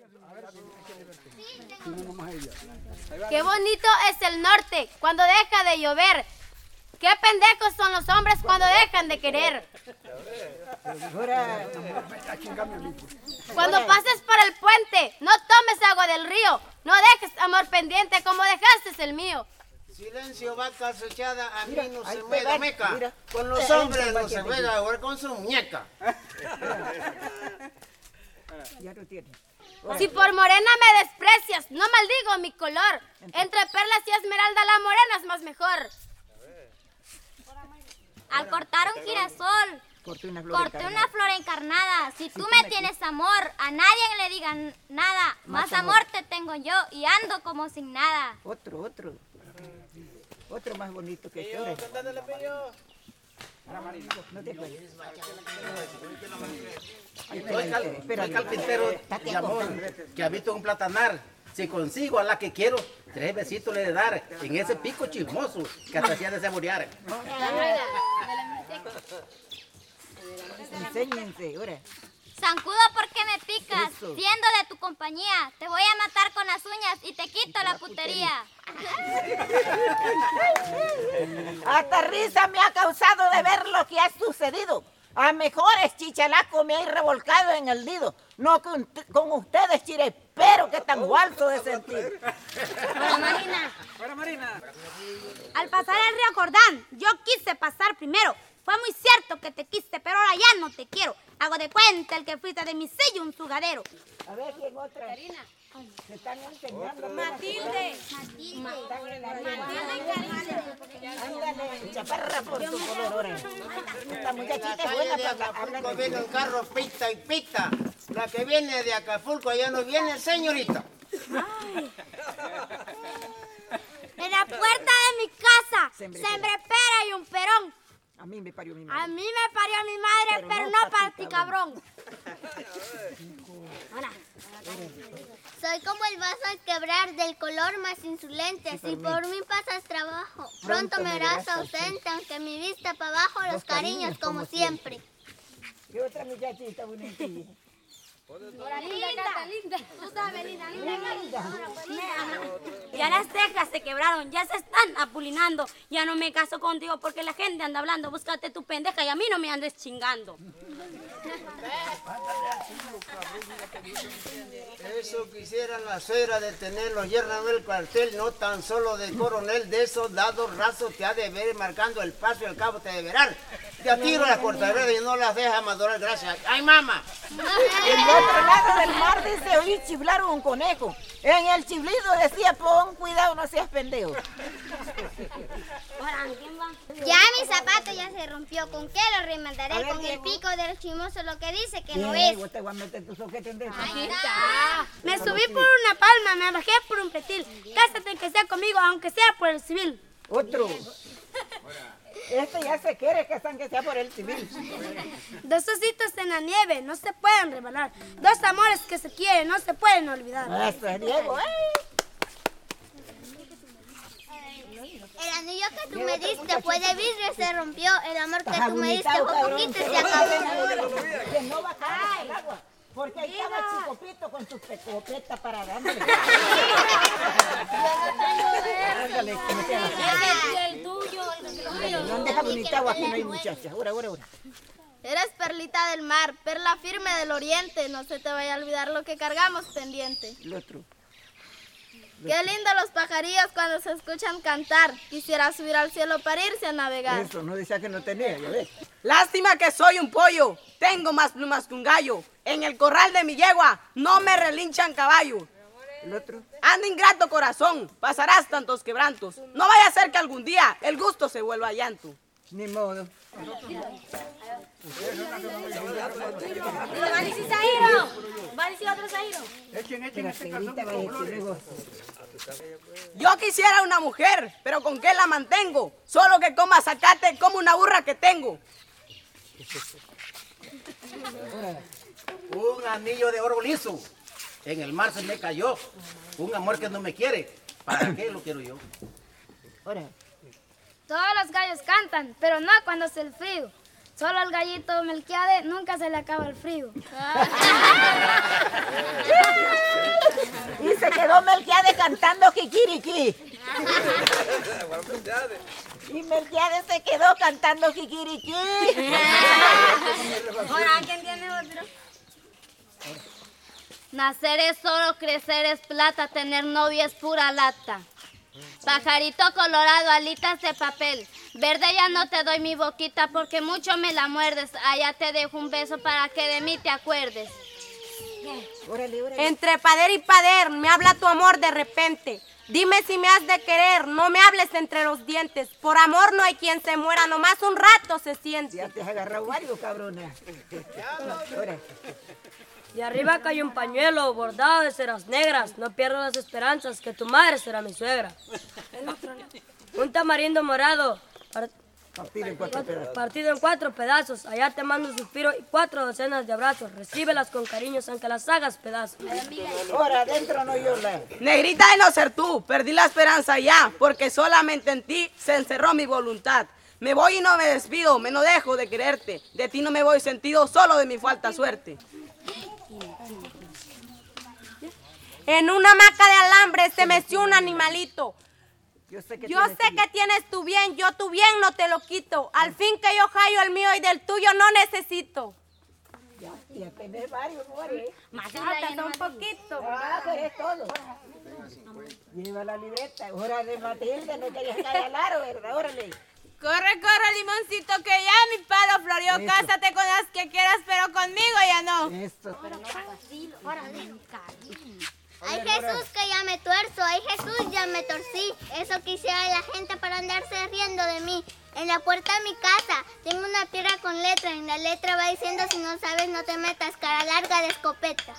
Qué bonito es el norte cuando deja de llover. Qué pendejos son los hombres cuando dejan de querer. Cuando pases por el puente, no tomes agua del río. No dejes amor pendiente como dejaste el mío. Silencio, vaca acechada, a mí no se juega meca. Con los hombres no se juega, ahora con su muñeca. Ya no tiene. Si por morena me desprecias, no maldigo mi color. Entre perlas y esmeralda la morena es más mejor. Al cortar un girasol, corté una flor encarnada. Si tú me tienes amor, a nadie le digan nada. Más amor te tengo yo y ando como sin nada. Otro más bonito que yo. No te vayas. Soy carpintero de amor, que habito un platanar. Si consigo a la que quiero, 3 besitos le he de dar en ese pico chismoso que hasta hacía de saborear. Enséñense, ahora. Zancudo, ¿por qué me picas? Siendo de tu compañía, te voy a matar con las uñas y te quito la putería. Hasta risa me ha causado de ver lo que ha sucedido. A mejores chichalaco me hay revolcado en el nido. No con ustedes, chire, pero que tan falso de sentir. Para Marina. Al pasar el río Jordán, yo quise pasar primero. Fue muy cierto que te quise, pero ahora ya no te quiero. Hago de cuenta el que fuiste de mi sello un sugadero. A ver, ¿quién otra? Karina. Se están enseñando. Matilde. Ándale, chaparra por tu color, ahora. Esta muchachita es buena para hablar. Acapulco viene un carro pita y pita. La que viene de Acapulco allá no viene, señorita. En la puerta de mi casa, sembré pera y un perón. A mí me parió mi madre. A mí me parió mi madre, pero no para ti, cabrón. Hola. Soy como el vaso al quebrar, del color más insolente. Si por mí pasas trabajo, pronto me verás ausente, aunque mi vista para abajo, los cariños como siempre. ¿Qué otra muchachita bonitilla? Linda. Tú sabes, linda. Ya las cejas se quebraron, ya se están apulinando. Ya no me caso contigo porque la gente anda hablando. Búscate tu pendeja y a mí no me andes chingando. Eso quisiera la suegra de tenerlo yerno en el cuartel, no tan solo de coronel, de esos lados rasos te ha de ver marcando el paso y al cabo te de verar. Te atiro las cortaderas y no las deja madurar, gracias. ¡Ay, mamá! En el otro lado del mar dice oír chiflar un conejo. En el chiflido decía, pon cuidado, no seas pendejo. Ya mi zapato ya se rompió, ¿con qué lo remandaré? Con el pico del chimoso, lo que dice que no es. Te voy a meter tu soquete en eso. Me subí por una palma, me bajé por un pretil. Cásate que sea conmigo, aunque sea por el civil. Otro. Este ya se quiere que sea por el civil. Dos ositos en la nieve no se pueden revelar. Dos amores que se quieren no se pueden olvidar. Eso es Diego, El anillo que tú me diste fue de vidrio y se rompió. El amor que tú me diste fue poquito y se acabó. Que no va a caer el agua. Porque ahí estaba Chicopito con su pecopeta para dándole. Ándale, que me queda El tuyo. no han dejado ni agua, aquí no hay muchachas. Ahora. Eres perlita del mar, perla firme del oriente. No se te vaya a olvidar lo que cargamos pendiente. El otro. Qué lindo los pajarillos cuando se escuchan cantar. Quisiera subir al cielo para irse a navegar. Eso, no decía que no tenía, ya ves. Lástima que soy un pollo, tengo más plumas que un gallo. En el corral de mi yegua no me relinchan caballo. El otro. Anda ingrato corazón, pasarás tantos quebrantos. No vaya a ser que algún día el gusto se vuelva llanto. Ni modo. ¿Va a decir Zahiro? ¿Va a decir otro Zahiro? Yo quisiera una mujer, pero ¿con qué la mantengo? Solo que coma zacate como una burra que tengo. Un anillo de oro liso. En el mar se me cayó. Un amor que no me quiere. ¿Para qué lo quiero yo? Ahora. Todos los gallos cantan, pero no cuando hace el frío. Solo al gallito Melquiade nunca se le acaba el frío. quedó Melquiades cantando Kikiriki. Y Melquiades se quedó cantando Kikiriki. Ahora, ¿quién tiene otro? Nacer es oro, crecer es plata, tener novia es pura lata. Pajarito colorado, alitas de papel. Verde ya no te doy mi boquita porque mucho me la muerdes. Allá te dejo un beso para que de mí te acuerdes. Órale, órale. Entre pader y pader me habla tu amor de repente. Dime si me has de querer, no me hables entre los dientes. Por amor no hay quien se muera, nomás un rato se siente. Ya te has agarrado varios, cabrona. Órale. De arriba cayó un pañuelo bordado de ceras negras. No pierdo las esperanzas que tu madre será mi suegra. Un tamarindo morado partido en 4 pedazos. Allá te mando un suspiro y 4 docenas de abrazos. Recíbelas con cariños aunque las hagas pedazos. Ahora adentro no llora. Negrita de no ser tú, perdí la esperanza ya, porque solamente en ti se encerró mi voluntad. Me voy y no me despido, me no dejo de quererte. De ti no me voy sentido, solo de mi falta suerte. En una hamaca de alambre se meció un animalito. Yo sé que tienes tu bien, yo tu bien no te lo quito. Al fin que yo hallo el mío y del tuyo no necesito. Ya tenés varios, more. Más falta un poquito. Ah, pero es todo. Lleva la libreta. Órale, Matilde, no querías caer, ¿verdad? Órale. Corre, corre, limoncito, que ya mi palo floreó. Eso. Cásate con las que quieras, pero conmigo ya no. Eso. Ay, Jesús, que ya me tuerzo. Ay, Jesús, ya me torcí. Eso quisiera la gente para andarse riendo de mí. En la puerta de mi casa tengo una piedra con letra. En la letra va diciendo: si no sabes, no te metas, cara larga de escopeta.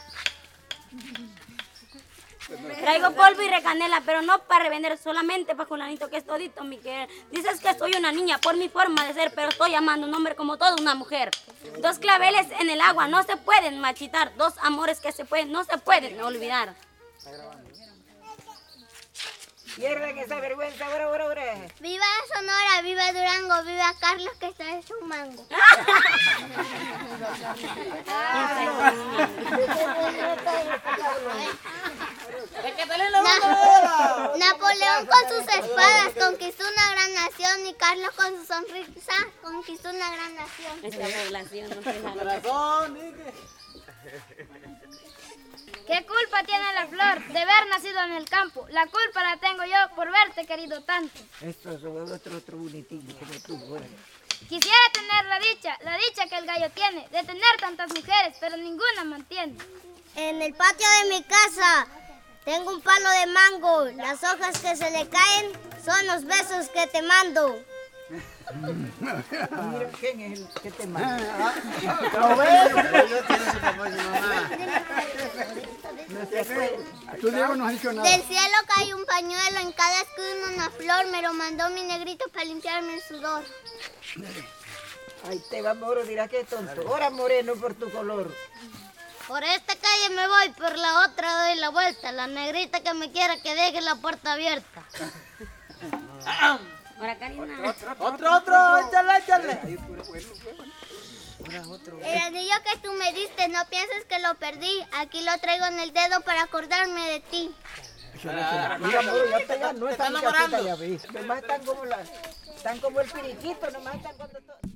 Traigo polvo y recanela, pero no para revender, solamente para Julanito, que es todito mi querer. Dices que soy una niña por mi forma de ser, pero estoy amando un hombre como toda una mujer. 2 claveles en el agua no se pueden marchitar, 2 amores que se pueden, no se pueden olvidar. Pierden esa vergüenza, ahora. Viva Sonora, viva Durango, viva Carlos que trae su mango. Napoleón con sus espadas conquistó una gran nación y Carlos con su sonrisa conquistó una gran nación. Esta población no tiene nada. Corazón, ¿Qué culpa tiene la flor de haber nacido en el campo? La culpa la tengo yo por verte querido tanto. Esto es otro bonitillo como tú, órale. Quisiera tener la dicha que el gallo tiene, de tener tantas mujeres, pero ninguna mantiene. En el patio de mi casa tengo un palo de mango. Las hojas que se le caen son los besos que te mando. Mira, ¿quién es el que te manda? ¿Lo ves? Yo tengo su papá y su mamá. No se acuerda. Tú Diego no has dicho nada. Del cielo cae un pañuelo, en cada esquina una flor. Me lo mandó mi negrito para limpiarme el sudor. Ahí te va, moro, dirá que tonto. Ahora moreno por tu color. Por esta calle me voy, por la otra doy la vuelta. La negrita que me quiera que deje la puerta abierta. Ahora, Karina. Otro, échale. El anillo que tú me diste, no pienses que lo perdí. Aquí lo traigo en el dedo para acordarme de ti. Mira, moro, ya te ganó esa muchachita, ya ves. Nomás están como el periquito, nomás están cuando...